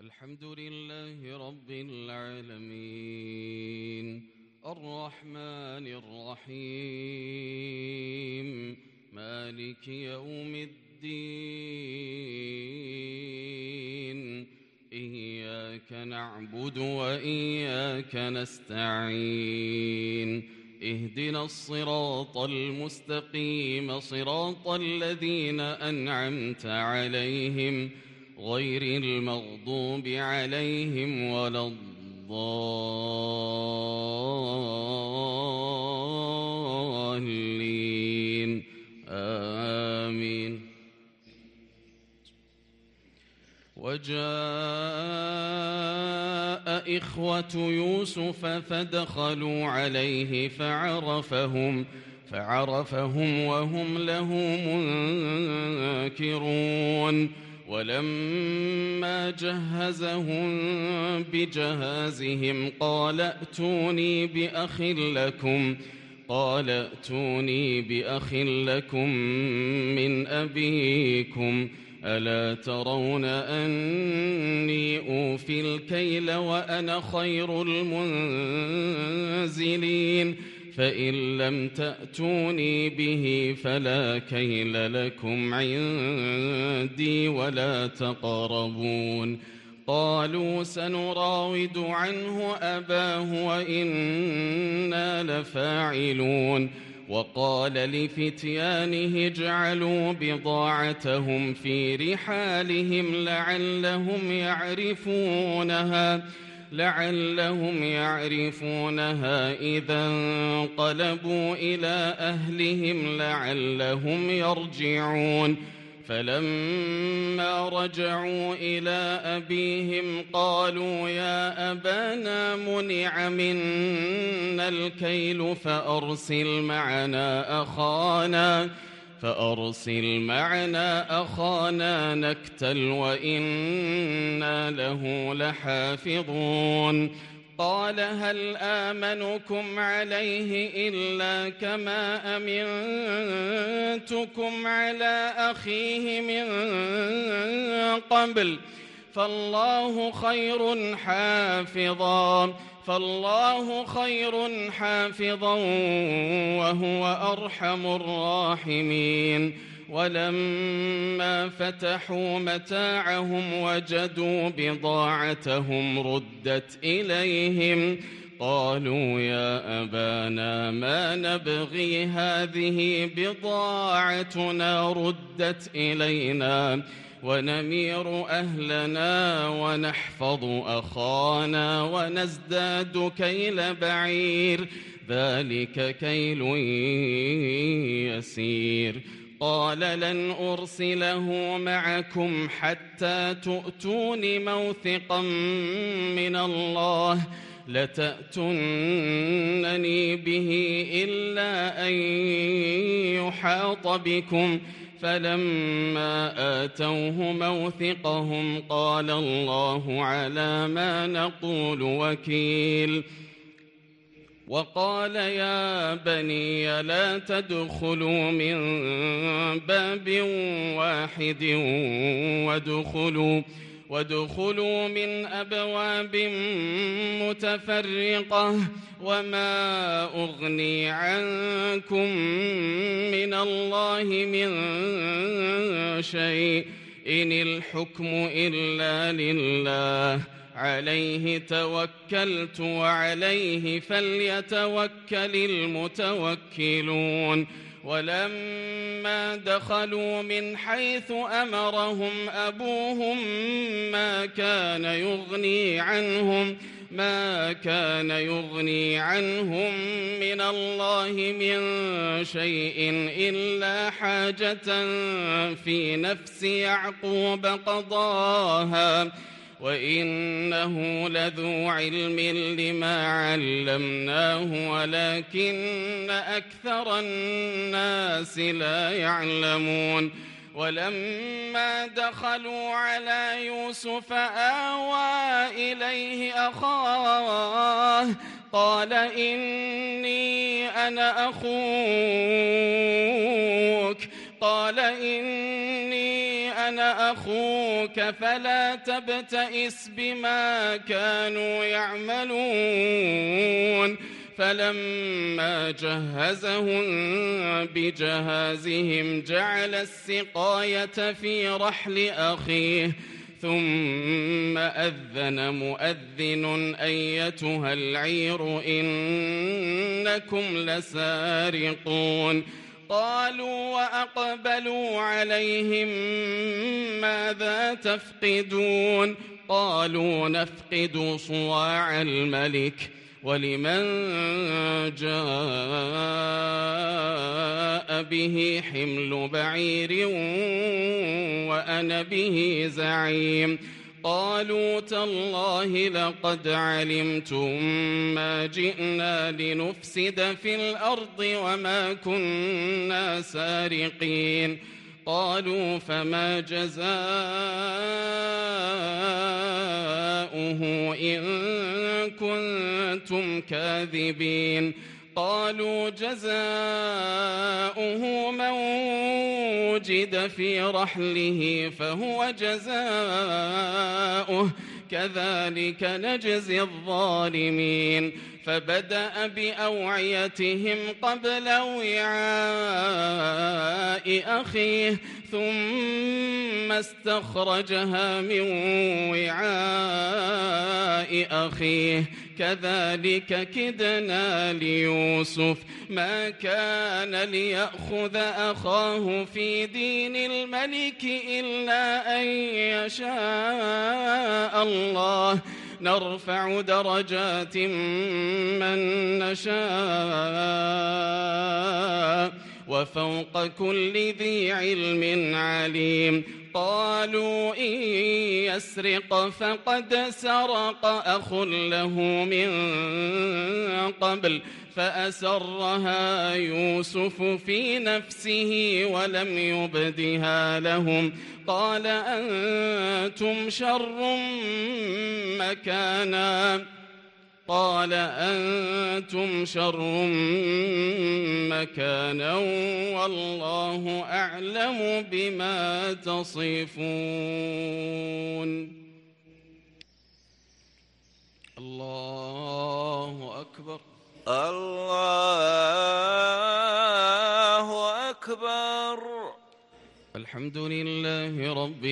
الحمد لله رب العالمين الرحمن الرحيم مالك يوم الدين إياك نعبد وإياك نستعين اهدنا الصراط المستقيم صراط الذين أنعمت عليهم غير المغضوب عليهم ولا الضالين آمين. وجاء إخوة يوسف فدخلوا عليه فعرفهم وهم له منكرون. ولما جهزهم بجهازهم قال ائتوني بأخ لكم من أبيكم ألا ترون أني أوفي الكيل وأنا خير المنزلين فإن لم تأتوني به فلا كيل لكم عندي ولا تقربون. قالوا سنراود عنه أباه وإنا لفاعلون. وقال لفتيانه اجعلوا بضاعتهم في رحالهم لعلهم يعرفونها إذا انقلبوا إلى أهلهم لعلهم يرجعون. فلما رجعوا إلى أبيهم قالوا يا أبانا منع منا الكيل فأرسل معنا أخانا نكتل وإنا له لحافظون. قال هل آمنكم عليه إلا كما أمنتكم على أخيه من قبل فالله خير حافظا وهو أرحم الراحمين. ولما فتحوا متاعهم وجدوا بضاعتهم ردت إليهم قالوا يا أبانا ما نبغي هذه بضاعتنا ردت إلينا ونمير أهلنا ونحفظ أخانا ونزداد كيل بعير ذلك كيل يسير. قال لن أرسله معكم حتى تؤتون موثقا من الله لتأتونني به إلا أن يحاط بكم. فلما آتوه موثقهم قال الله على ما نقول وكيل. وقال يا بني لا تدخلوا من باب واحد وادخلوا من أبواب متفرقة وما أغني عنكم من الله من شيء إن الحكم إلا لله عليه توكلت وعليه فليتوكل المتوكلون. ولما دخلوا من حيث أمرهم أبوهم ما كان يغني عنهم من الله من شيء إلا حاجة في نفس يعقوب قضاها وإنه لذو علم لما علمناه ولكن أكثر الناس لا يعلمون. ولما دخلوا على يوسف آوى إليه أخاه قال إني أنا أخوك قال إني آمن أخوك فلا تبتئس بما كانوا يعملون فلما جهزهم بجهازهم جعل السقاية في رحل أخيه ثم أذن مؤذن أيتها العير إنكم لسارقون قالوا وأقبلوا عليهم ماذا تفقدون قالوا نفقد صواع الملك ولمن جاء به حمل بعير وأنا به زعيم قالوا تالله لقد علمتم ما جئنا لنفسد في الأرض وما كنا سارقين قالوا فما جزاؤه إن كنتم كاذبين قالوا جزاؤه من وجد في رحله فهو جزاؤه كذلك نجزي الظالمين فبدأ بأوعيتهم قبل وعاء أخيه ثم استخرجها من وعاء أخيه كذلك كدنا ليوسف ما كان ليأخذ أخاه في دين الملك إلا أن يشاء الله نرفع درجات من نشاء وفوق كل ذي علم عليم قالوا إن يسرق فقد سرق أخ له من قبل فأسرها يوسف في نفسه ولم يبدها لهم قال أنتم شر مكانا والله أعلم بما تصفون الله أكبر الله أكبر الحمد لله رب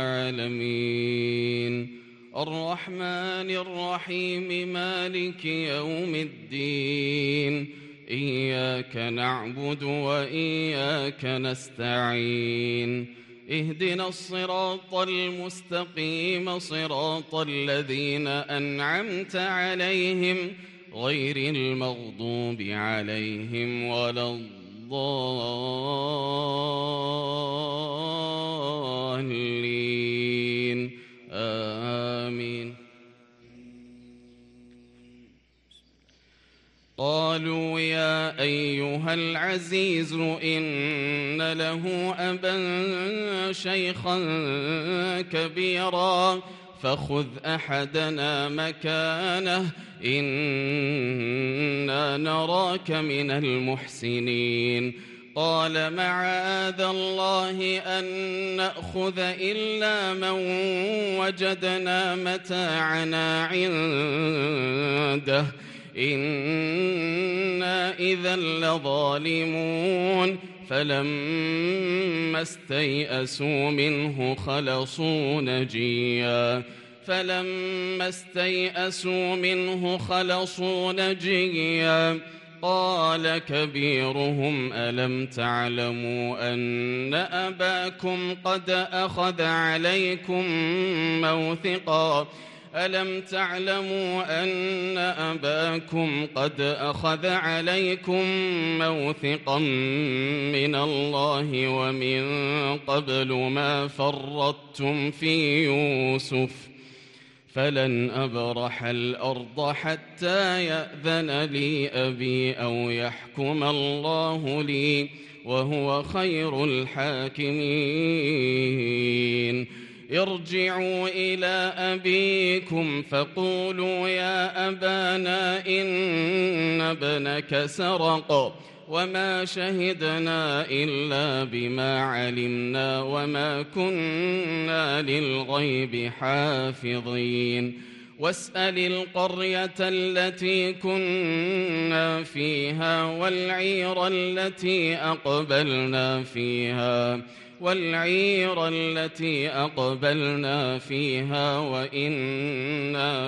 العالمين الرحمن الرحيم مالك يوم الدين إياك نعبد وإياك نستعين اهدنا الصراط المستقيم صراط الذين أنعمت عليهم غير المغضوب عليهم ولا الضالين آمين قالوا يا أيها العزيز إن له أبا شيخا كبيرا فخذ أحدنا مكانه إنا نراك من المحسنين قال معاذ الله أن نأخذ إلا من وجدنا متاعنا عنده إنا إذا لظالمون فلما استيئسوا منه خلصوا نجيا قال كبيرهم ألم تعلموا أن أباكم قد أخذ عليكم موثقا من الله ومن قبل ما فرطتم في يوسف فلن أبرح الأرض حتى يأذن لي أبي أو يحكم الله لي وهو خير الحاكمين ارجعوا إلى أبيكم فقولوا يا أبانا إن ابنك سرق وما شهدنا إلا بما علمنا وما كنا للغيب حافظين واسأل القرية التي كنا فيها والعير التي أقبلنا فيها وإنا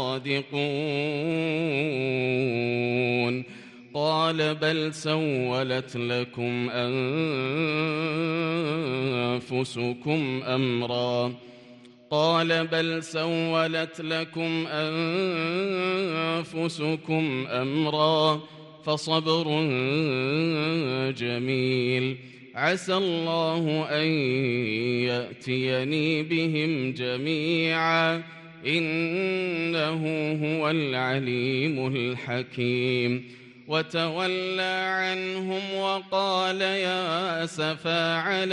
لصادقون قال بل سولت لكم أنفسكم أمرا فصبر جميل عسى الله أن يأتيني بهم جميعا إنه هو العليم الحكيم وتولى عنهم وقال يا أسفا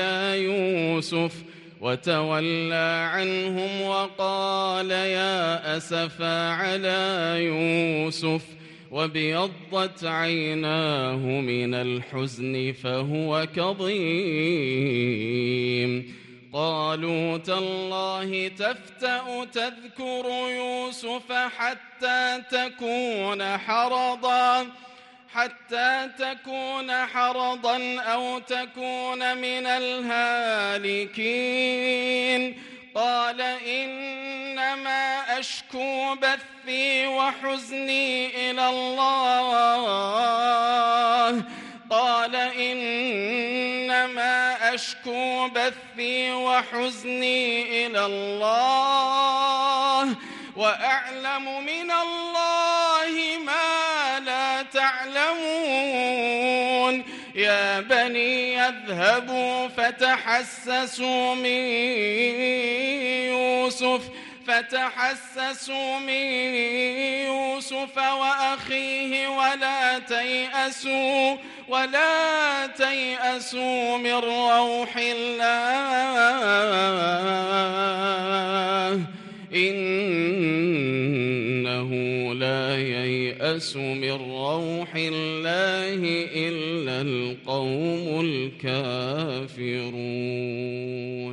على يوسف وابيضت عيناه من الحزن فهو كظيم قالوا تالله تفتأ تذكر يوسف حتى تكون حرضا أو تكون من الهالكين قال إنما أشكو بثي وحزني إلى الله وأعلم من الله ما لا تعلمون يا بني يذهبوا فتحسسوا من يوسف وأخيه ولا تيأسوا من روح الله إنه لا ييأس من روح الله إلا القوم الكافرون.